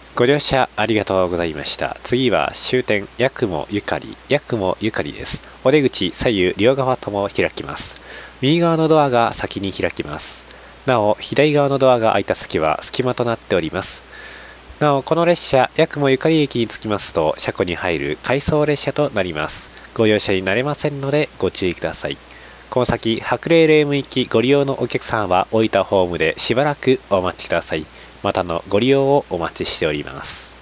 ご乗車ありがとうございました。次は終点八雲ゆかりです。お出口左右両側とも開きます。右側のドアが先に開きます。なお、左側のドアが開いた先は隙間となっております。なお、この列車、八雲ゆかり駅に着きますと、車庫に入る回送列車となります。ご乗車になれませんのでご注意ください。この先、白麗霊夢行きご利用のお客さんは降りたホームでしばらくお待ちください。またのご利用をお待ちしております。